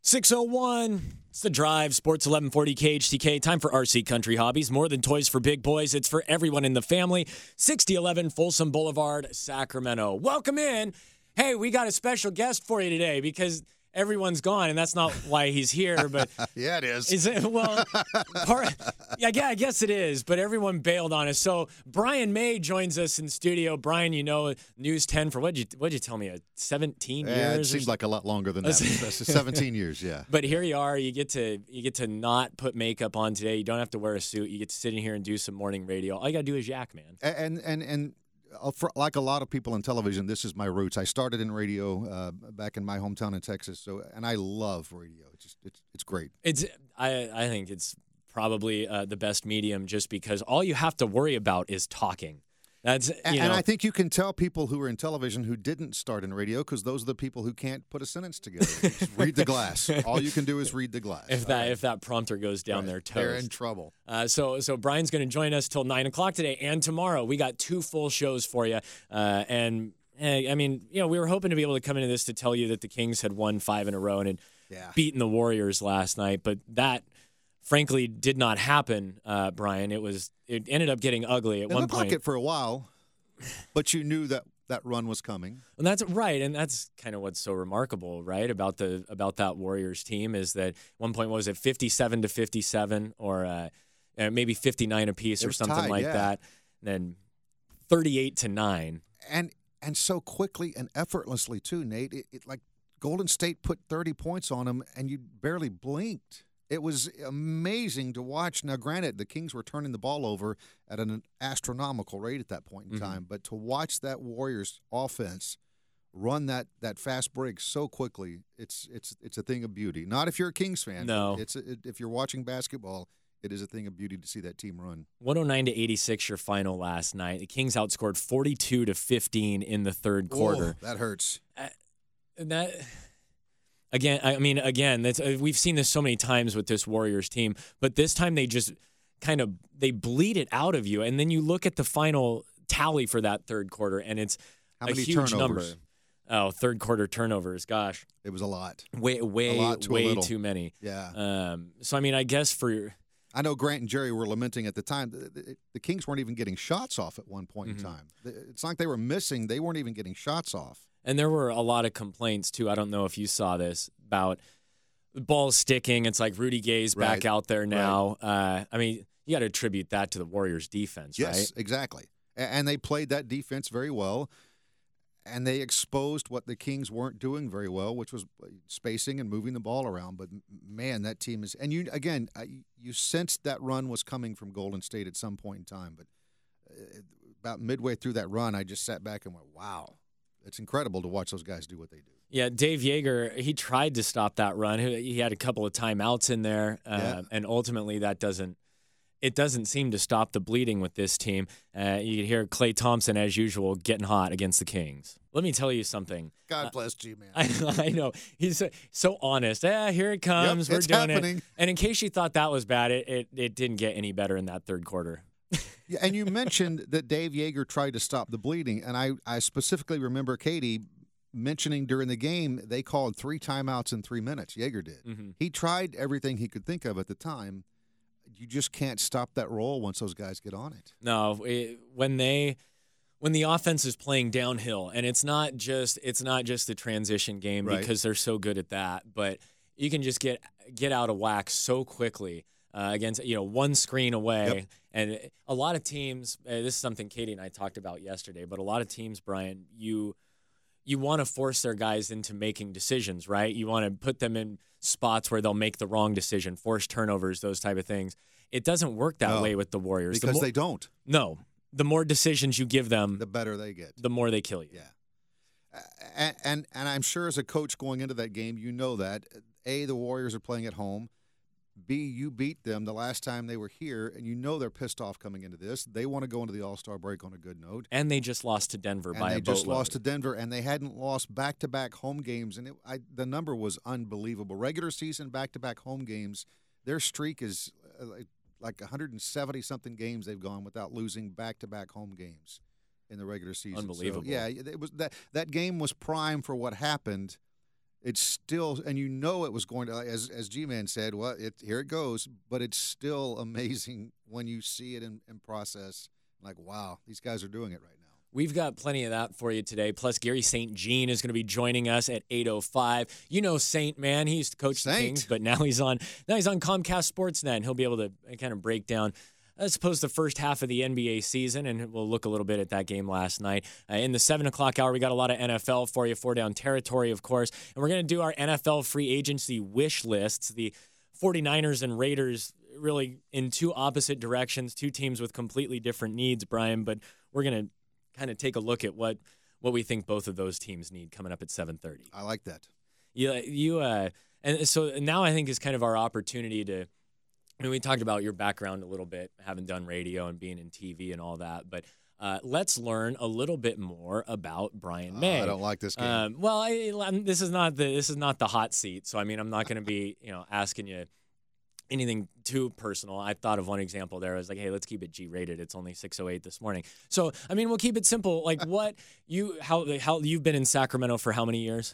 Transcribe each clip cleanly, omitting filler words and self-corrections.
6:01. It's The Drive, Sports 1140 KHTK. Time for RC Country Hobbies. More than toys for big boys. It's for everyone in the family. 6011 Folsom Boulevard, Sacramento. Welcome in. Hey, we got a special guest for you today because everyone's gone, and that's not why he's here. But yeah, it is. Is it? Well, I guess it is, but everyone bailed on us. So Brian May joins us in studio. Brian, you know, News 10 for what'd you tell me? 17 years? It seems like a lot longer than that. That's 17 years, yeah. But here you are. You get to not put makeup on today. You don't have to wear a suit. You get to sit in here and do some morning radio. All you got to do is yak, man. And like a lot of people in television, this is my roots. I started in radio back in my hometown in Texas, and I love radio. It's great. I think it's probably the best medium just because all you have to worry about is talking. And I think you can tell people who are in television who didn't start in radio because those are the people who can't put a sentence together. Just read the glass. All you can do is read the glass. If that prompter goes down their toes, they're in trouble. So Brian's going to join us till 9 o'clock today and tomorrow. We got 2 full shows for you. I mean, we were hoping to be able to come into this to tell you that the Kings had won 5 in a row and had beaten the Warriors last night, but that frankly did not happen, Brian. It ended up getting ugly at one point. It for a while, but you knew that run was coming. And that's right, and that's kind of what's so remarkable, right, about that Warriors team is that at one point, what was it, 57-57 or maybe 59 apiece or something tied, like that, and then 38-9. And so quickly and effortlessly too, Nate. It like Golden State put 30 points on them, and you barely blinked. It was amazing to watch. Now, granted, the Kings were turning the ball over at an astronomical rate at that point in time, but to watch that Warriors offense run that fast break so quickly, it's a thing of beauty. Not if you're a Kings fan. No. If you're watching basketball, it is a thing of beauty to see that team run. 109-86 your final last night. The Kings outscored 42-15 in the third quarter. Oh, that hurts. Again, we've seen this so many times with this Warriors team, but this time they just they bleed it out of you, and then you look at the final tally for that third quarter, and it's a huge turnovers? number. Oh, third quarter turnovers, gosh. It was a lot. Way too many. Yeah. So, I mean, I guess I know Grant and Jerry were lamenting at the time. The Kings weren't even getting shots off at one point in time. It's not like they were missing. They weren't even getting shots off. And there were a lot of complaints, too. I don't know if you saw this, about the ball sticking. It's like Rudy Gay's back out there now. Right. I mean, you got to attribute that to the Warriors' defense, right? Yes, exactly. And they played that defense very well. And they exposed what the Kings weren't doing very well, which was spacing and moving the ball around. But, man, that team is – and, you sensed that run was coming from Golden State at some point in time. But about midway through that run, I just sat back and went, wow. It's incredible to watch those guys do what they do. Yeah, Dave Yeager, he tried to stop that run. He had a couple of timeouts in there, and ultimately that doesn't seem to stop the bleeding with this team. You can hear Klay Thompson, as usual, getting hot against the Kings. Let me tell you something. God bless G, man. I know. He's so honest. Here it comes. Yep, We're doing happening. It. And in case you thought that was bad, it didn't get any better in that third quarter. Yeah, and you mentioned that Dave Yeager tried to stop the bleeding, and I specifically remember Katie mentioning during the game they called 3 timeouts in 3 minutes. Yeager did. Mm-hmm. He tried everything he could think of at the time. You just can't stop that roll once those guys get on it. No, when the offense is playing downhill, and it's not just the transition game because they're so good at that, but you can just get out of whack so quickly. Against one screen away, and a lot of teams. This is something Katie and I talked about yesterday. But a lot of teams, Brian, you want to force their guys into making decisions, right? You want to put them in spots where they'll make the wrong decision, force turnovers, those type of things. It doesn't work that way with the Warriors because they don't. No, the more decisions you give them, the better they get. The more they kill you. Yeah, and I'm sure as a coach going into that game, you know that the Warriors are playing at home. B, you beat them the last time they were here, and you know they're pissed off coming into this. They want to go into the All-Star break on a good note. And they just lost to Denver by a boatload. And they just lost to Denver, and they hadn't lost back-to-back home games. And the number was unbelievable. Regular season back-to-back home games, their streak is like 170-something games they've gone without losing back-to-back home games in the regular season. Unbelievable. So, it was that game was prime for what happened. it's still, and you know it was going to, as G-Man said, well, here it goes, but it's still amazing when you see it in process. Like, wow, these guys are doing it right now. We've got plenty of that for you today. Plus, Gary St. Jean is going to be joining us at 8:05. You know Saint, man. He used to coach the Kings, but now he's on Comcast Sportsnet, and he'll be able to kind of break down, I suppose, the first half of the NBA season, and we'll look a little bit at that game last night. In the 7 o'clock hour, we got a lot of NFL for you, 4 Down Territory, of course, and we're going to do our NFL free agency wish lists. The 49ers and Raiders really in two opposite directions, two teams with completely different needs, Brian, but we're going to kind of take a look at what we think both of those teams need coming up at 7:30. I like that. And so now I think is kind of our opportunity to, I mean, we talked about your background a little bit, having done radio and being in TV and all that, but let's learn a little bit more about Brian May. I don't like this game. This is not the hot seat, so I mean, I'm not going to be asking you anything too personal. I thought of one example there. I was like, hey, let's keep it G-rated. It's only 6:08 this morning. So, I mean, we'll keep it simple. Like how you've been in Sacramento for how many years?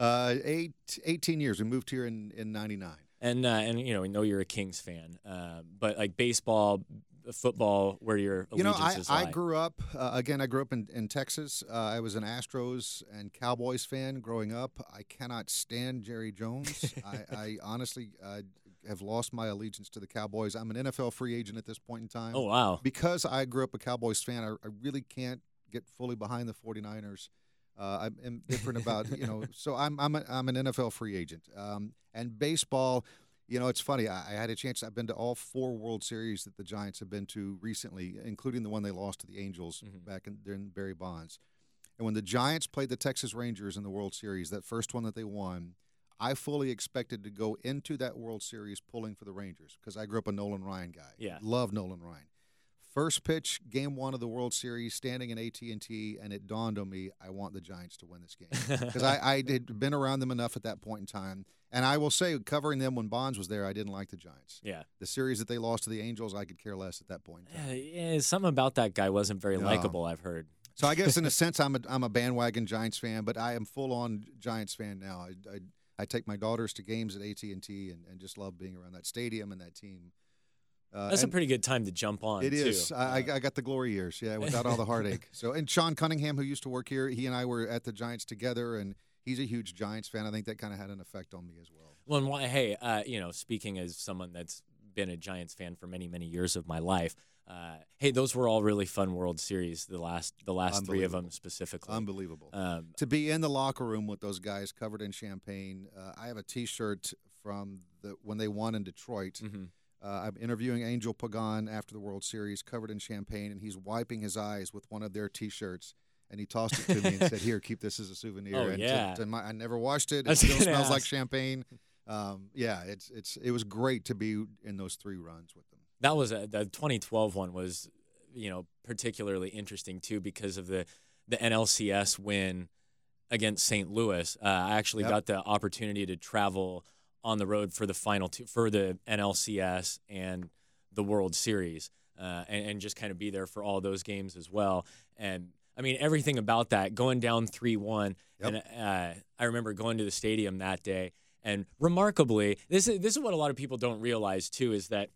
18 years. We moved here in 99. And we know you're a Kings fan. But like baseball, football, where your allegiances lie. I grew up, I grew up in Texas. I was an Astros and Cowboys fan growing up. I cannot stand Jerry Jones. I honestly have lost my allegiance to the Cowboys. I'm an NFL free agent at this point in time. Oh, wow. Because I grew up a Cowboys fan, I really can't get fully behind the 49ers. I'm indifferent about, so I'm an NFL free agent. And baseball, it's funny. I had a chance. I've been to all 4 World Series that the Giants have been to recently, including the one they lost to the Angels back during Barry Bonds. And when the Giants played the Texas Rangers in the World Series, that first one that they won, I fully expected to go into that World Series pulling for the Rangers because I grew up a Nolan Ryan guy. Yeah. Love Nolan Ryan. First pitch, game 1 of the World Series, standing in AT&T, and it dawned on me, I want the Giants to win this game. Because I had been around them enough at that point in time. And I will say, covering them when Bonds was there, I didn't like the Giants. Yeah. The series that they lost to the Angels, I could care less at that point in time. Yeah, something about that guy wasn't very likable, I've heard. So I guess in a sense, I'm a bandwagon Giants fan, but I am full-on Giants fan now. I take my daughters to games at AT&T and just love being around that stadium and that team. That's a pretty good time to jump on, It too. is. I got the glory years, without all the heartache. So, and Sean Cunningham, who used to work here, he and I were at the Giants together, and he's a huge Giants fan. I think that kind of had an effect on me as well. Well, and why? Hey, speaking as someone that's been a Giants fan for many, many years of my life, hey, those were all really fun World Series. The last 3 of them specifically. Unbelievable. To be in the locker room with those guys covered in champagne. I have a T-shirt from when they won in Detroit. Mm-hmm. I'm interviewing Angel Pagan after the World Series, covered in champagne, and he's wiping his eyes with one of their T-shirts. And he tossed it to me and said, "Here, keep this as a souvenir." Oh, yeah. I never washed it. It still smells like champagne. It was great to be in those 3 runs with them. That was the 2012 one was, particularly interesting too because of the NLCS win against St. Louis. I actually got the opportunity to travel on the road for the final for the NLCS and the World Series, and just kind of be there for all those games as well. And I mean, everything about that, going down 3-1, and I remember going to the stadium that day. And remarkably, this is what a lot of people don't realize too, is that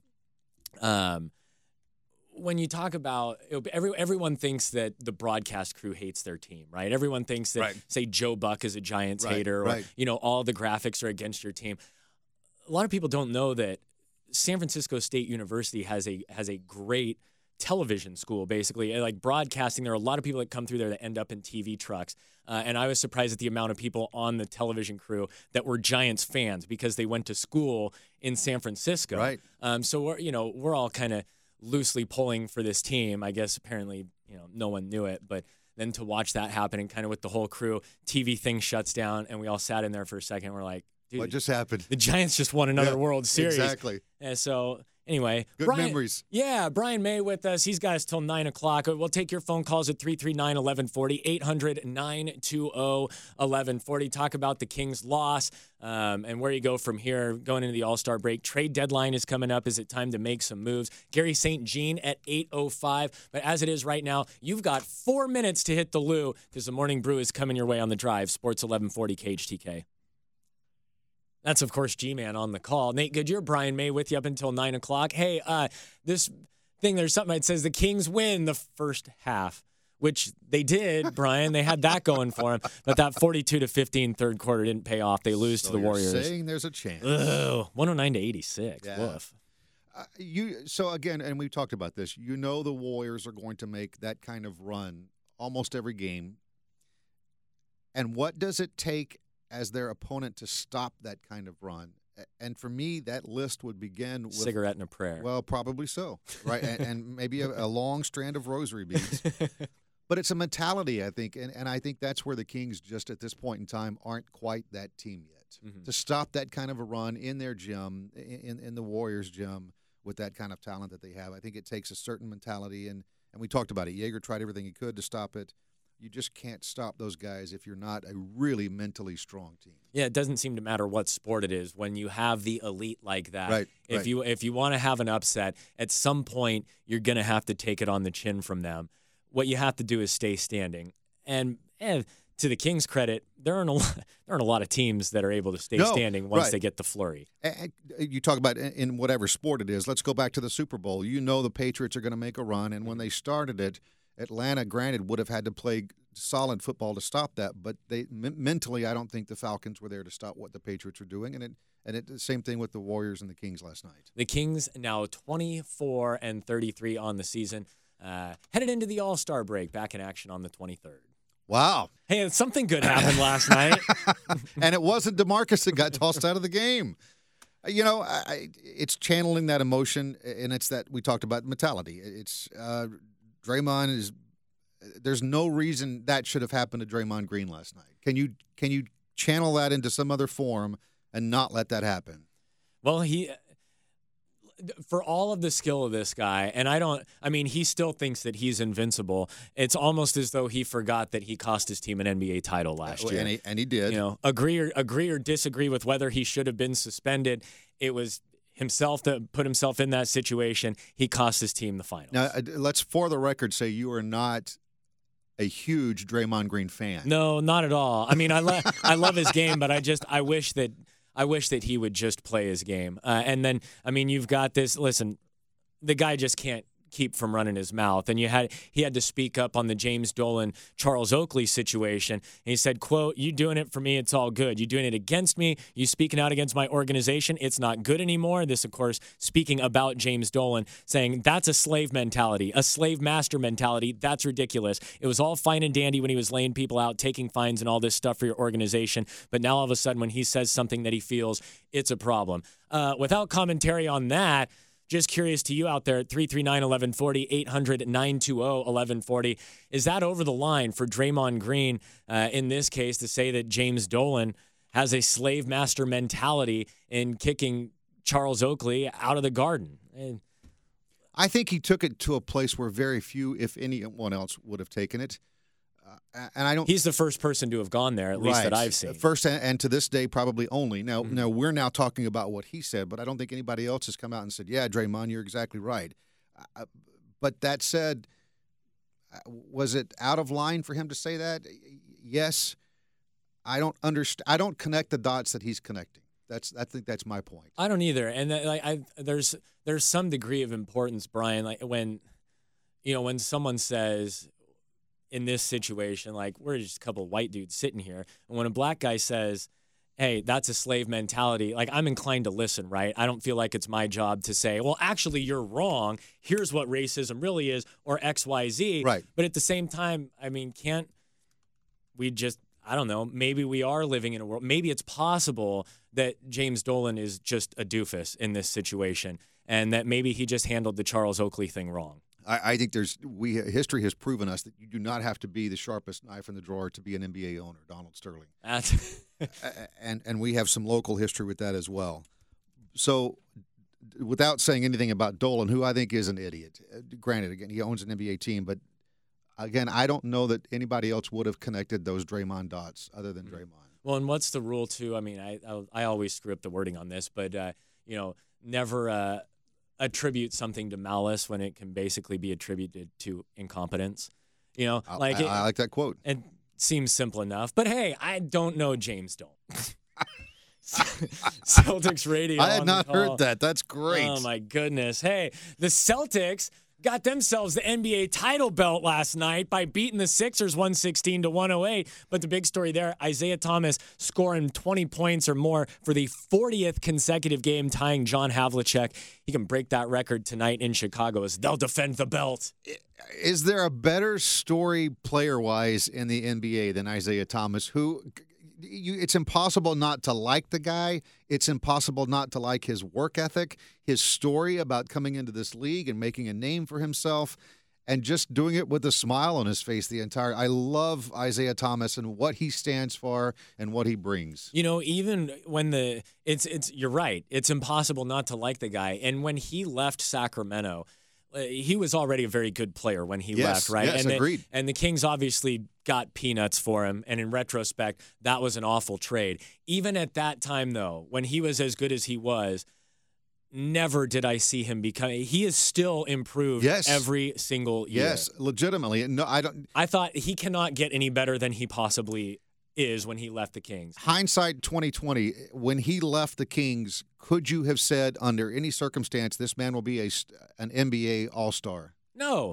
when you talk about everyone thinks that the broadcast crew hates their team, right? Everyone thinks that say Joe Buck is a Giants hater, or all the graphics are against your team. A lot of people don't know that San Francisco State University has a great television school, basically, like broadcasting. There are a lot of people that come through there that end up in TV trucks. And I was surprised at the amount of people on the television crew that were Giants fans because they went to school in San Francisco. Right. So we're all kind of loosely pulling for this team. I guess apparently, no one knew it, but then to watch that happen and kind of with the whole crew, TV thing shuts down and we all sat in there for a second. We're like, dude, what just happened? The Giants just won another World Series. Exactly. And so anyway, good memories. Yeah, Brian May with us. He's got us till 9 o'clock. We'll take your phone calls at 339-1140, 800-920-1140. Talk about the Kings' loss and where you go from here going into the All-Star break. Trade deadline is coming up. Is it time to make some moves? Gary St. Jean at 8:05. But as it is right now, you've got 4 minutes to hit the loo because the Morning Brew is coming your way on the drive. Sports 1140 KHTK. That's, of course, G-Man on the call. Nate Goodyear, Brian May with you up until 9 o'clock. Hey, this thing, there's something that says the Kings win the first half, which they did, Brian. They had that going for them. But that 42-15 third quarter didn't pay off. They lose to the Warriors. You're saying there's a chance. 109-86. Yeah. Woof. So, again, and we've talked about this, the Warriors are going to make that kind of run almost every game. And what does it take as their opponent to stop that kind of run? And for me, that list would begin with cigarette and a prayer. Well, probably so, right? and maybe a long strand of rosary beads. But it's a mentality, I think, and I think that's where the Kings just at this point in time aren't quite that team yet. Mm-hmm. To stop that kind of a run in their gym, in the Warriors' gym, with that kind of talent that they have, I think it takes a certain mentality. And we talked about it. Jaeger tried everything he could to stop it. You just can't stop those guys if you're not a really mentally strong team. Yeah, it doesn't seem to matter what sport it is. When you have the elite like that, right, if you want to have an upset, at some point you're going to have to take it on the chin from them. What you have to do is stay standing. And to the Kings' credit, there aren't a lot of teams that are able to stay standing once they get the flurry. And you talk about in whatever sport it is. Let's go back to the Super Bowl. The Patriots are going to make a run, and when they started it, Atlanta, granted, would have had to play solid football to stop that, but they mentally, I don't think the Falcons were there to stop what the Patriots were doing, and the same thing with the Warriors and the Kings last night. The Kings now 24-33 on the season, headed into the All-Star break, back in action on the 23rd. Wow! Hey, something good happened last night, and it wasn't DeMarcus that got tossed out of the game. It's channeling that emotion, and it's that we talked about mentality. It's Draymond is. There's no reason that should have happened to Draymond Green last night. Can you channel that into some other form and not let that happen? Well, for all of the skill of this guy, and he still thinks that he's invincible. It's almost as though he forgot that he cost his team an NBA title last year. And he did. Agree or disagree with whether he should have been suspended. It was himself that put himself in that situation. He cost his team the finals. Now, let's, for the record, say you are not a huge Draymond Green fan. No, not at all. I mean, I love his game, but I wish that he would just play his game. And then, you've got this. Listen, the guy just can't keep from running his mouth. And he had to speak up on the James Dolan, Charles Oakley situation. And he said, quote, "You doing it for me, it's all good. You doing it against me, you speaking out against my organization, it's not good anymore." This, of course, speaking about James Dolan, saying that's a slave mentality, a slave master mentality. That's ridiculous. It was all fine and dandy when he was laying people out, taking fines and all this stuff for your organization. But now all of a sudden when he says something that he feels, it's a problem. Without commentary on that, just curious to you out there at 339-1140, 800-920-1140. Is that over the line for Draymond Green in this case to say that James Dolan has a slave master mentality in kicking Charles Oakley out of the Garden? I think he took it to a place where very few, if anyone else, would have taken it. And I don't. He's the first person to have gone there, at least that I've seen. First, and to this day, probably only. Now, we're now talking about what he said, but I don't think anybody else has come out and said, "Yeah, Draymond, you're exactly right." But that said, was it out of line for him to say that? Yes. I don't understand. I don't connect the dots that he's connecting. I think that's my point. I don't either. And there's some degree of importance, Brian. Like when someone says, in this situation, like, we're just a couple of white dudes sitting here, and when a black guy says, "Hey, that's a slave mentality," like, I'm inclined to listen, right? I don't feel like it's my job to say, "Well, actually, you're wrong. Here's what racism really is," or XYZ. Right. But at the same time, can't we just, I don't know, maybe we are living in a world, maybe it's possible that James Dolan is just a doofus in this situation, and that maybe he just handled the Charles Oakley thing wrong. I think history has proven us that you do not have to be the sharpest knife in the drawer to be an NBA owner, Donald Sterling. And we have some local history with that as well. So without saying anything about Dolan, who I think is an idiot, granted, again, he owns an NBA team, but again, I don't know that anybody else would have connected those Draymond dots other than Draymond. Well, and what's the rule, too? I always screw up the wording on this, but, never attribute something to malice when it can basically be attributed to incompetence. I like that quote. It seems simple enough, but hey, I don't know James Dolan. Celtics radio. I had not heard that. That's great. Oh, my goodness. Hey, the Celtics got themselves the NBA title belt last night by beating the Sixers 116-108. But the big story there, Isaiah Thomas scoring 20 points or more for the 40th consecutive game, tying John Havlicek. He can break that record tonight in Chicago as they'll defend the belt. Is there a better story player-wise in the NBA than Isaiah Thomas, who it's impossible not to like the guy. It's impossible not to like his work ethic, his story about coming into this league and making a name for himself and just doing it with a smile on his face the entire. I love Isaiah Thomas and what he stands for and what he brings. You know, even when it's you're right. It's impossible not to like the guy. And when he left Sacramento, he was already a very good player when he left, right? Yes, agreed. And the Kings obviously got peanuts for him, and in retrospect, that was an awful trade. Even at that time, though, when he was as good as he was, never did I see him become. He is still improved every single year. Yes, legitimately. No, I don't. I thought he cannot get any better than he possibly is when he left the Kings. Hindsight 2020, when he left the Kings, could you have said under any circumstance this man will be an NBA All-Star? No.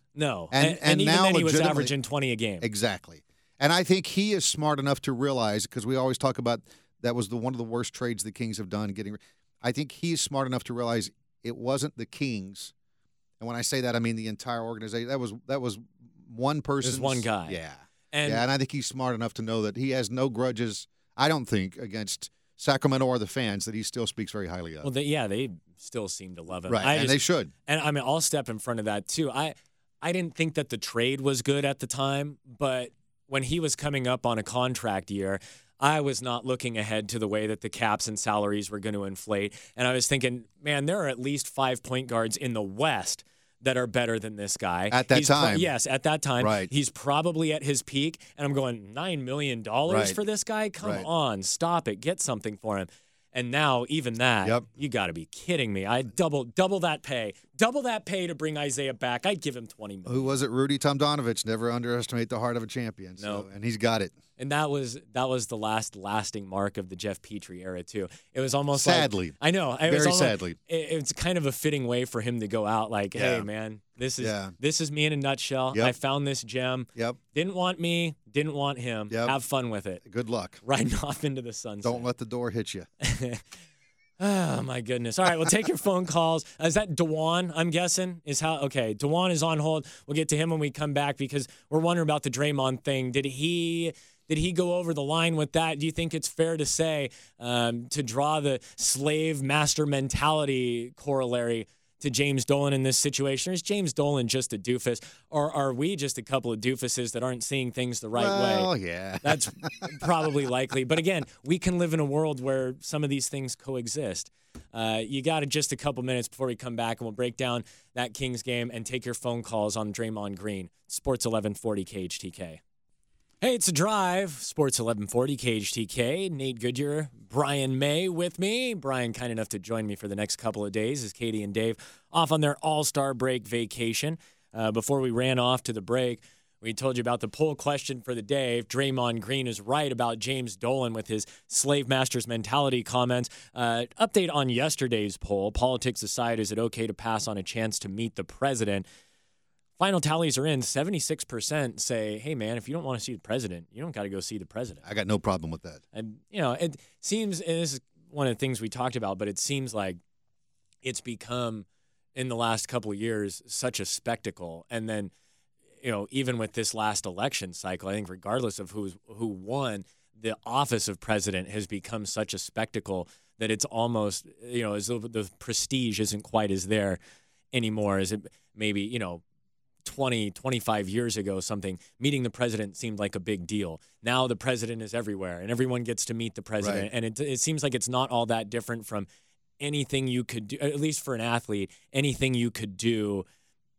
And even now then he was averaging 20 a game. Exactly. And I think he is smart enough to realize, because we always talk about that was one of the worst trades the Kings have done. I think he's smart enough to realize it wasn't the Kings. And when I say that, I mean the entire organization. That was one person. There's one guy. Yeah. And I think he's smart enough to know that he has no grudges, I don't think, against Sacramento or the fans that he still speaks very highly of. Well, they still seem to love him. Right, and they should. And, I mean, I'll step in front of that, too. I didn't think that the trade was good at the time, but when he was coming up on a contract year, I was not looking ahead to the way that the caps and salaries were going to inflate. And I was thinking, man, there are at least 5 point guards in the West that are better than this guy. At that time. Yes, at that time. Right. He's probably at his peak. And I'm going, $9 million for this guy? Come on, stop it. Get something for him. And now, even that, you got to be kidding me. I double that pay. Double that pay to bring Isaiah back. I'd give him $20 million. Who was it? Rudy Tomjanovich. Never underestimate the heart of a champion. No. And he's got it. And that was the last lasting mark of the Jeff Petrie era, too. It was almost sadly. I know. Very sadly. It's kind of a fitting way for him to go out like, hey, man, this is me in a nutshell. I found this gem. Didn't want me, didn't want him. Have fun with it. Good luck. Riding off into the sunset. Don't let the door hit you. Oh, my goodness. All right, we'll take your phone calls. Is that Dewan, I'm guessing? Okay, Dewan is on hold. We'll get to him when we come back because we're wondering about the Draymond thing. Did he go over the line with that? Do you think it's fair to say, to draw the slave master mentality corollary to James Dolan in this situation? Or is James Dolan just a doofus? Or are we just a couple of doofuses that aren't seeing things the right way? Oh, yeah. That's probably likely. But again, we can live in a world where some of these things coexist. You got just a couple minutes before we come back, and we'll break down that Kings game and take your phone calls on Draymond Green. Sports 1140 KHTK. Hey, it's a drive. Sports 1140 KHTK. Nate Goodyear, Brian May with me. Brian kind enough to join me for the next couple of days as Katie and Dave off on their all-star break vacation. Before we ran off to the break, we told you about the poll question for the day. If Draymond Green is right about James Dolan with his slave master's mentality comments. Update on yesterday's poll. Politics aside, is it okay to pass on a chance to meet the president? Final tallies are in. 76% say, hey, man, if you don't want to see the president, you don't got to go see the president. I got no problem with that. And, it seems, and this is one of the things we talked about, but it seems like it's become, in the last couple of years, such a spectacle. And then, even with this last election cycle, I think regardless of who won, the office of president has become such a spectacle that it's almost, as though the prestige isn't quite as there anymore as it maybe, 20, 25 years ago, meeting the president seemed like a big deal. Now the president is everywhere and everyone gets to meet the president. Right. And it seems like it's not all that different from anything you could do, at least for an athlete, anything you could do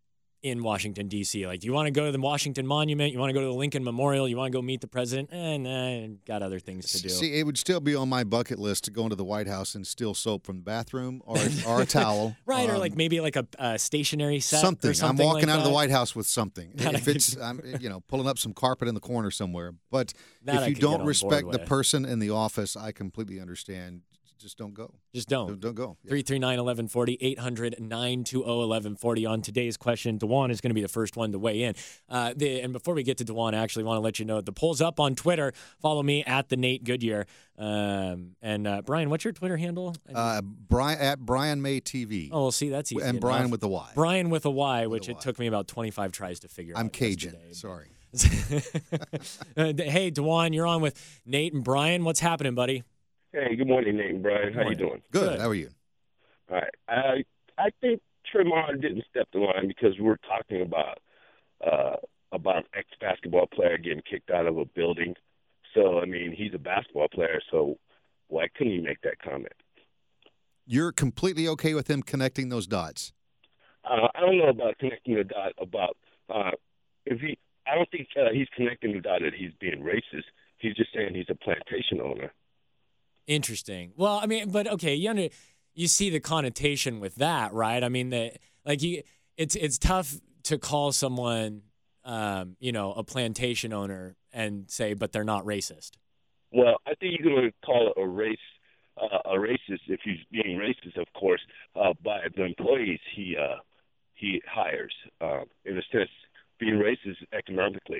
in Washington, D.C.? Like, do you want to go to the Washington Monument? You want to go to the Lincoln Memorial? You want to go meet the president? Nah, got other things to do. See, it would still be on my bucket list to go into the White House and steal soap from the bathroom or a towel. Right, or like maybe like a stationary set something. or something. I'm walking like out of that. the White House with something. If it's, I'm pulling up some carpet in the corner somewhere. But That I if you could get don't on respect board the with. person in the office, I completely understand. Just don't go. Just don't. Don't go. Yeah. 339-1140, 800-920-1140 on today's question. DeJuan is going to be the first one to weigh in. And before we get to DeJuan, I actually want to let you know the poll's up on Twitter. Follow me at the Nate Goodyear. Brian, what's your Twitter handle? Brian at Brian May TV. Oh, well, see, that's easy And Brian enough. with the Y. Brian with a Y, which a it Y. took me about 25 tries to figure out. I'm Cajun. yesterday. Sorry. Hey, DeJuan, you're on with Nate and Brian. What's happening, buddy? Hey, good morning, Nate and Brian. How you doing? Good. How are you? All right. I think Tremont didn't step the line because we're talking about an ex-basketball player getting kicked out of a building. So, I mean, he's a basketball player, so why couldn't he make that comment? You're completely okay with him connecting those dots? I don't know about connecting the dot about if he. I don't think he's connecting the dot that he's being racist. He's just saying he's a plantation owner. Interesting. Well, I mean, but okay, you see the connotation with that, right? I mean, it's tough to call someone, a plantation owner and say, but they're not racist. Well, I think you're going to call it a racist if he's being racist, of course, by the employees he hires. In a sense, being racist economically.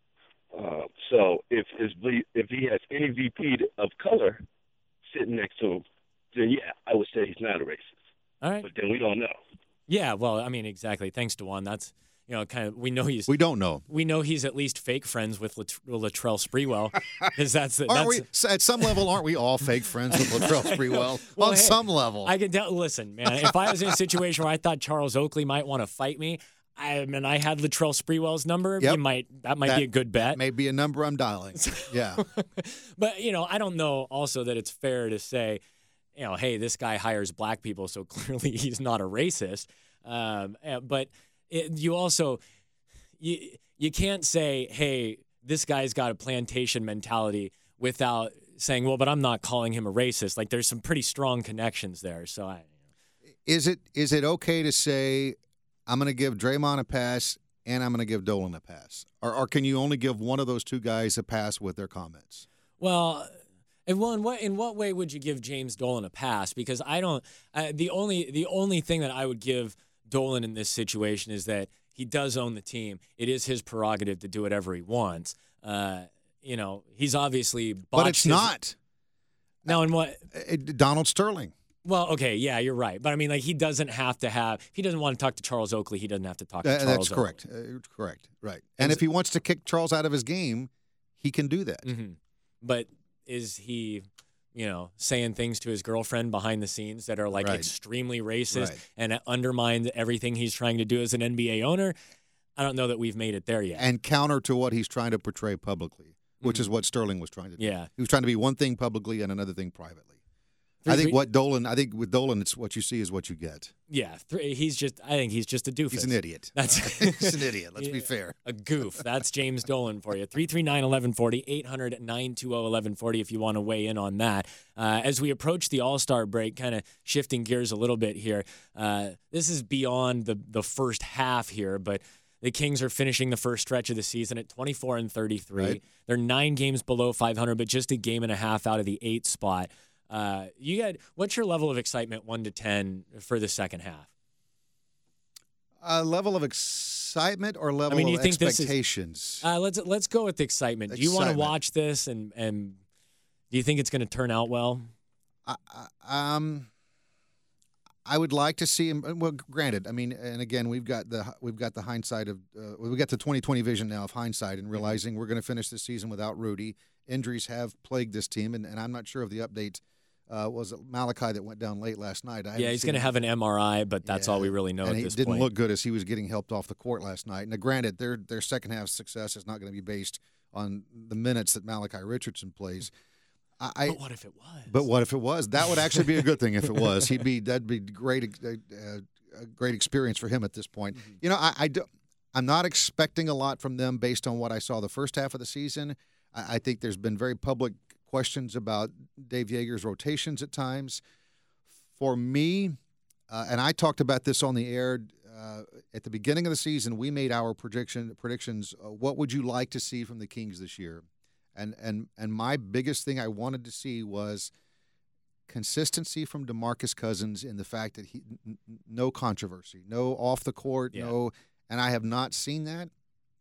So if he has any VP of color sitting next to him, then yeah, I would say he's not a racist. All right. But then we don't know. Yeah, well, I mean, exactly. Thanks, DeJuan. That's, kind of, we don't know. We know he's at least fake friends with Latrell Sprewell. Because Aren't we, at some level, aren't we all fake friends with Latrell Sprewell? Well, On hey, some level. I can tell, listen, man, if I was in a situation where I thought Charles Oakley might want to fight me, I had Latrell Sprewell's number, Yep. that might be a good bet. That may be a number I'm dialing. Yeah. But, I don't know also that it's fair to say, hey, this guy hires black people, so clearly he's not a racist. But you also, you can't say, hey, this guy's got a plantation mentality without saying, well, but I'm not calling him a racist. Like, there's some pretty strong connections there. So Is it okay to say, I'm going to give Draymond a pass and I'm going to give Dolan a pass? Or can you only give one of those two guys a pass with their comments? Well, in what way would you give James Dolan a pass? Because I don't. The only thing that I would give Dolan in this situation is that he does own the team. It is his prerogative to do whatever he wants. He's obviously botched But it's not. Now, in what? Donald Sterling. Well, okay, yeah, you're right. But I mean, like, he doesn't have to have. If he doesn't want to talk to Charles Oakley, he doesn't have to talk to Charles That's Oakley. correct. Correct. Right. And if he wants to kick Charles out of his game, he can do that. Mm-hmm. But is he, saying things to his girlfriend behind the scenes that are like Right. extremely racist Right. and undermine everything he's trying to do as an NBA owner? I don't know that we've made it there yet. And counter to what he's trying to portray publicly, which Mm-hmm. is what Sterling was trying to do. Yeah. He was trying to be one thing publicly and another thing privately. I think with Dolan, it's what you see is what you get. Yeah, I think he's just a doofus. He's an idiot. He's an idiot. Let's be fair. A goof. That's James Dolan for you. 339-1140, 800-920-1140 if you want to weigh in on that. As we approach the All-Star break, kind of shifting gears a little bit here, this is beyond the first half here, but the Kings are finishing the first stretch of the season at 24-33. Right. They're 9 games below 500, but just a game and a half out of the 8th spot. What's your level of excitement 1 to 10 for the second half? Level of excitement or level you of think expectations? Let's go with excitement. Do you want to watch this and do you think it's going to turn out well? I would like to see him. Well, granted, I mean, and again, we've got the hindsight of we got the 2020 vision now of hindsight and realizing we're going to finish this season without Rudy. Injuries have plagued this team, and I'm not sure of the update. Was it Malachi that went down late last night? Yeah, he's going to have an MRI, but that's all we really know at this point. And he didn't look good as he was getting helped off the court last night. Now, granted, their second half success is not going to be based on the minutes that Malachi Richardson plays. But what if it was? But what if it was? That would actually be a good thing if it was. That'd be great a great experience for him at this point. You know, I'm not expecting a lot from them based on what I saw the first half of the season. I think there's been very public questions about Dave Yeager's rotations at times. For me, and I talked about this on the air at the beginning of the season, we made our predictions. What would you like to see from the Kings this year? And my biggest thing I wanted to see was consistency from DeMarcus Cousins in the fact that no controversy, no off the court, no, and I have not seen that.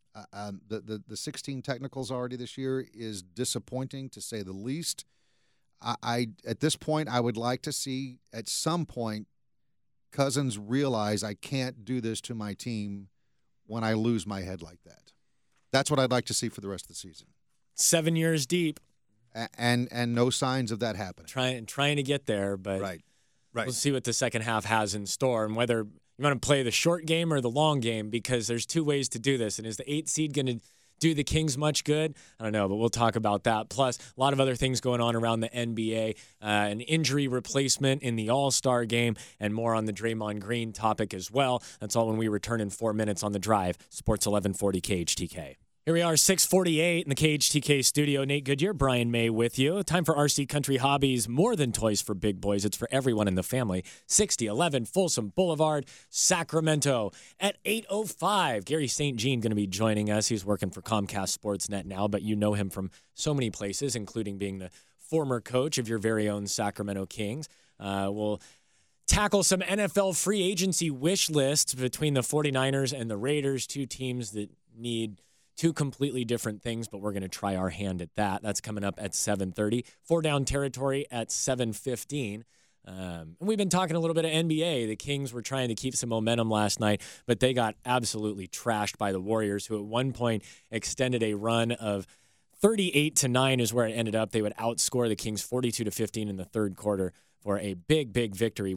The 16 technicals already this year is disappointing to say the least. I at this point I would like to see at some point Cousins realize I can't do this to my team when I lose my head like that. That's what I'd like to see for the rest of the season. 7 years deep. And no signs of that happening. Trying to get there, but right. We'll see what the second half has in store and whether you want to play the short game or the long game, because there's two ways to do this. And is the 8th seed going to do the Kings much good? I don't know, but we'll talk about that. Plus, a lot of other things going on around the NBA, an injury replacement in the All-Star game, and more on the Draymond Green topic as well. That's all when we return in 4 minutes on The Drive. Sports 1140 KHTK. Here we are, 6:48 in the KHTK studio. Nate Goodyear, Brian May with you. Time for RC Country Hobbies, more than toys for big boys. It's for everyone in the family. 6011 Folsom Boulevard, Sacramento at 8:05. Gary St. Jean going to be joining us. He's working for Comcast Sportsnet now, but you know him from so many places, including being the former coach of your very own Sacramento Kings. We'll tackle some NFL free agency wish lists between the 49ers and the Raiders, two teams that need two completely different things, but we're going to try our hand at that. That's coming up at 7:30. 4 Down Territory at 7:15. And we've been talking a little bit of NBA. The Kings were trying to keep some momentum last night, but they got absolutely trashed by the Warriors, who at one point extended a run of 38-9 is where it ended up. They would outscore the Kings 42-15 in the third quarter for a big, big victory,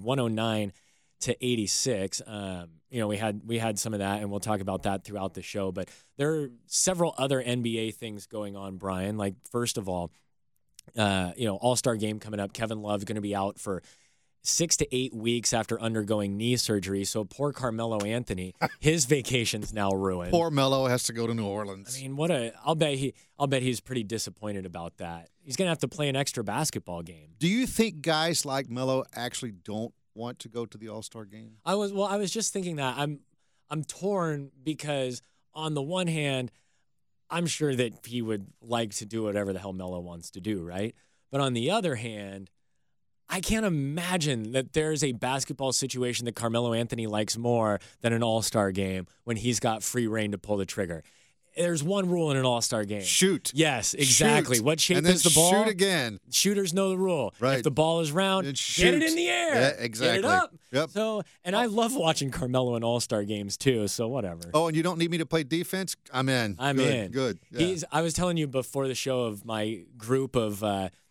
109-86. We had some of that, and we'll talk about that throughout the show. But there are several other NBA things going on, Brian. Like, first of all, All-Star game coming up. Kevin Love's going to be out for 6 to 8 weeks after undergoing knee surgery. So poor Carmelo Anthony, his vacation's now ruined. Poor Melo has to go to New Orleans. I mean, I'll bet he's pretty disappointed about that. He's going to have to play an extra basketball game. Do you think guys like Melo actually don't want to go to the All-Star game? I was just thinking that. I'm torn because on the one hand, I'm sure that he would like to do whatever the hell Melo wants to do, right? But on the other hand, I can't imagine that there's a basketball situation that Carmelo Anthony likes more than an All-Star game when he's got free reign to pull the trigger. There's one rule in an All-Star game. Shoot. Yes, exactly. Shoot. What shape and then is the ball? Shoot again. Shooters know the rule. Right. If the ball is round, get it in the air. Yeah, exactly. Get it up. Yep. So, and I love watching Carmelo in All-Star games too, so whatever. Oh, and you don't need me to play defense? I'm in. I'm in. Good. Yeah. I was telling you before the show of my group of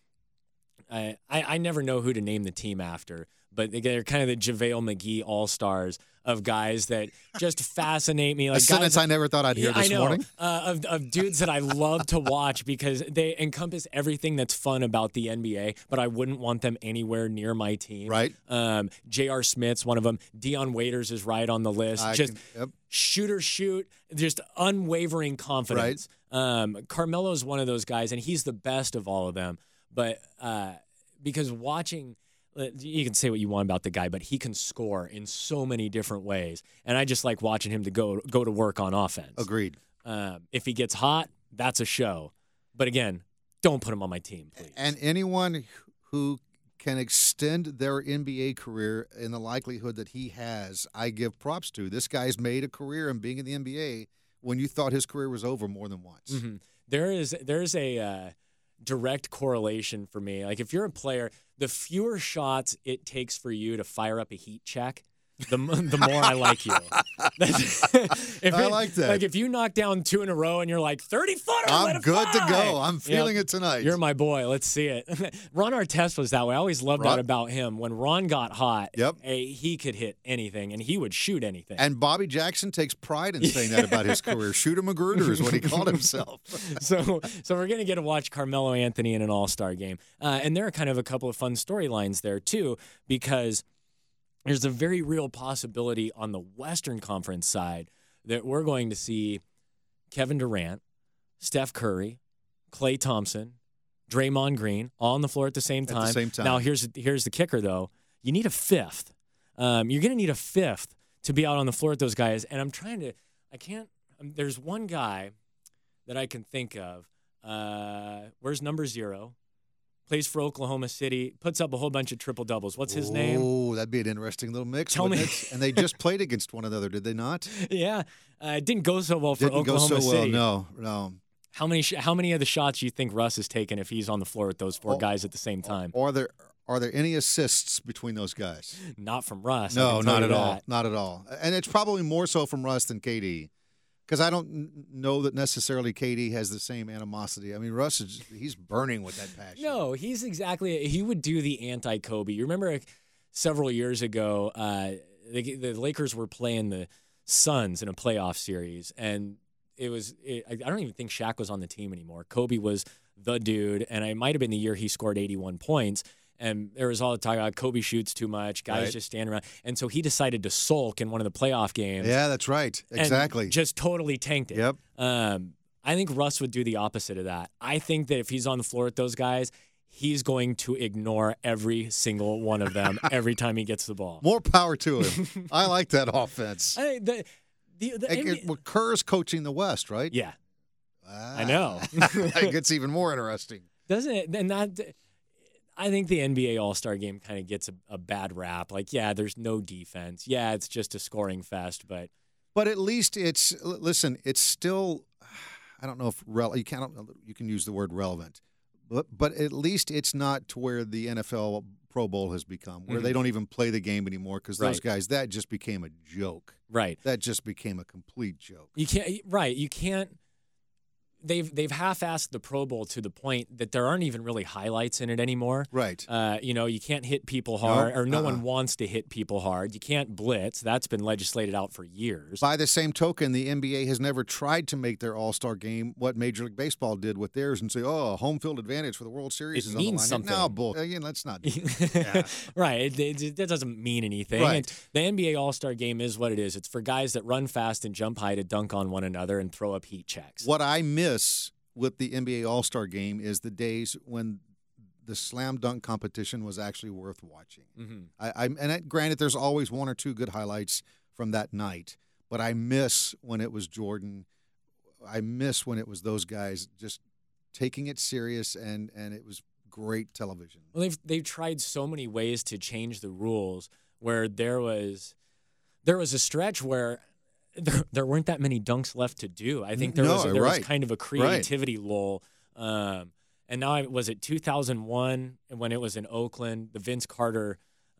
I never know who to name the team after, but they're kind of the JaVale McGee All-Stars of guys that just fascinate me. Like a sentence I never thought I'd hear this morning. Of dudes that I love to watch because they encompass everything that's fun about the NBA, but I wouldn't want them anywhere near my team. Right. J.R. Smith's one of them. Dion Waiters is right on the list. Shoot, just unwavering confidence. Right. Carmelo's one of those guys, and he's the best of all of them. But because watching, you can say what you want about the guy, but he can score in so many different ways. And I just like watching him to go to work on offense. Agreed. If he gets hot, that's a show. But again, don't put him on my team, please. And anyone who can extend their NBA career in the likelihood that he has, I give props to. This guy's made a career in being in the NBA when you thought his career was over more than once. Mm-hmm. There's a direct correlation for me. Like if you're a player, the fewer shots it takes for you to fire up a heat check, the more I like you. I like that. Like if you knock down 2 in a row and you're like 30-footer, I'm good to go. I'm feeling it tonight. You're my boy. Let's see it. Ron Artest was that way. I always loved that about him. When Ron got hot, he could hit anything and he would shoot anything. And Bobby Jackson takes pride in saying that about his career. Shooter Magruder is what he called himself. So we're going to get to watch Carmelo Anthony in an All-Star game. And there are kind of a couple of fun storylines there too, because there's a very real possibility on the Western Conference side that we're going to see Kevin Durant, Steph Curry, Klay Thompson, Draymond Green all on the floor at the same time. At the same time. Now, here's the kicker, though. You need a fifth. You're going to need a fifth to be out on the floor with those guys. And there's one guy that I can think of. Where's number 0? Plays for Oklahoma City, puts up a whole bunch of triple-doubles. What's his name? Oh, that'd be an interesting little mix. Tell me. And they just played against one another, did they not? Yeah. It didn't go so well for Didn't Oklahoma go so City. well, no. How many of the shots do you think Russ has taken if he's on the floor with those 4 guys at the same time? Are there any assists between those guys? Not from Russ. No, not at all. Not at all. And it's probably more so from Russ than KD. Because I don't know that necessarily KD has the same animosity. I mean, Russ he's burning with that passion. No, he would do the anti-Kobe. You remember several years ago, the Lakers were playing the Suns in a playoff series, and I don't even think Shaq was on the team anymore. Kobe was the dude, and it might have been the year he scored 81 points. And there was all the talk about Kobe shoots too much, guys just stand around. And so he decided to sulk in one of the playoff games. Yeah, that's right. Exactly. And just totally tanked it. Yep. I think Russ would do the opposite of that. I think that if he's on the floor with those guys, he's going to ignore every single one of them every time he gets the ball. More power to him. I like that offense. Kerr's coaching the West, right? Yeah. I know. It gets even more interesting. Doesn't it? And I think the NBA All-Star Game kind of gets a bad rap. Like, yeah, there's no defense. Yeah, it's just a scoring fest, but at least it's still, I don't know if you can use the word relevant, but at least it's not to where the NFL Pro Bowl has become, where they don't even play the game anymore because those guys, that just became a joke. Right. That just became a complete joke. You can't. They've half-assed the Pro Bowl to the point that there aren't even really highlights in it anymore. Right. You can't hit people hard, or no one wants to hit people hard. You can't blitz. That's been legislated out for years. By the same token, the NBA has never tried to make their All-Star game what Major League Baseball did with theirs and say, home field advantage for the World Series is on the line. Something. No, bull. Again, let's not do that. Right. That doesn't mean anything. Right. The NBA All-Star game is what it is. It's for guys that run fast and jump high to dunk on one another and throw up heat checks. What I miss with the NBA All-Star Game is the days when the slam dunk competition was actually worth watching. Mm-hmm. Granted, there's always one or two good highlights from that night, but I miss when it was Jordan. I miss when it was those guys just taking it serious, and it was great television. Well, they've tried so many ways to change the rules where there was a stretch where there weren't that many dunks left to do. I think there was kind of a creativity lull. And now was it 2001 when it was in Oakland, the Vince Carter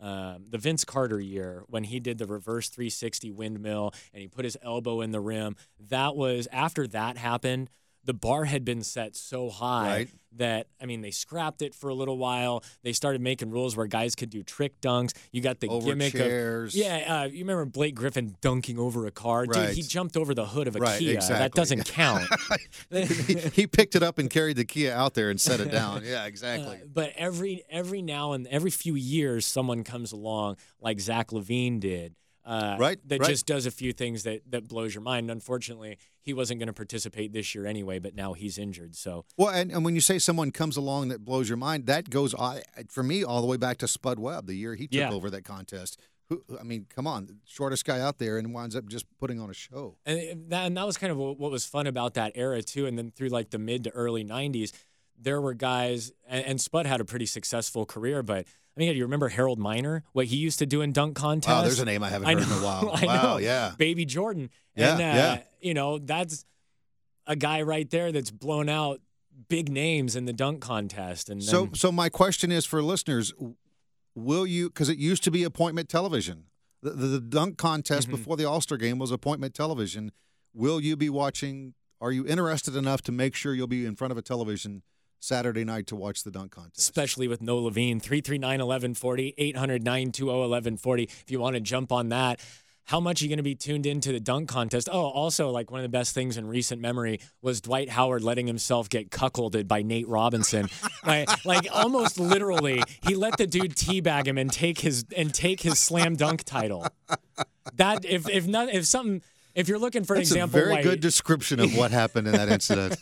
year when he did the reverse 360 windmill and he put his elbow in the rim. That was after that happened. The bar had been set so high that, they scrapped it for a little while. They started making rules where guys could do trick dunks. You got the gimmick chairs. You remember Blake Griffin dunking over a car? Right. Dude, he jumped over the hood of a Kia. Exactly. That doesn't count. he picked it up and carried the Kia out there and set it down. Yeah, exactly. But every few years, someone comes along like Zach LaVine did. Just does a few things that blows your mind. Unfortunately, he wasn't going to participate this year anyway, but now he's injured. So and when you say someone comes along that blows your mind, that goes for me all the way back to Spud Webb, the year he took over that contest. Come on, shortest guy out there, and winds up just putting on a show. And that was kind of what was fun about that era too. And then through like the mid to early '90s, there were guys, and Spud had a pretty successful career, but. You remember Harold Miner, what he used to do in dunk contests? Wow, there's a name I haven't heard in a while. Wow, yeah. Baby Jordan. And, that's a guy right there that's blown out big names in the dunk contest. And so my question is for listeners, will you, because it used to be appointment television. The dunk contest before the All-Star game was appointment television. Will you be watching, are you interested enough to make sure you'll be in front of a television Saturday night to watch the dunk contest? Especially with no LaVine. 339-1140, 800-920-1140 if you want to jump on that. how much are you going to be tuned into the dunk contest? Oh, also, like one of the best things in recent memory was Dwight Howard letting himself get cuckolded by Nate Robinson. like almost literally, he let the dude teabag him and take his slam dunk title. That if you're looking for an example, a very good description of what happened in that incident.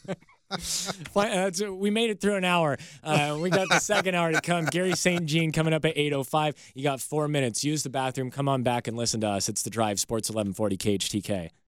We made it through an hour. We got the second hour to come. Gary St. Jean coming up at 8:05. You got 4 minutes. Use the bathroom. Come on back and listen to us. It's The Drive, Sports 1140 KHTK.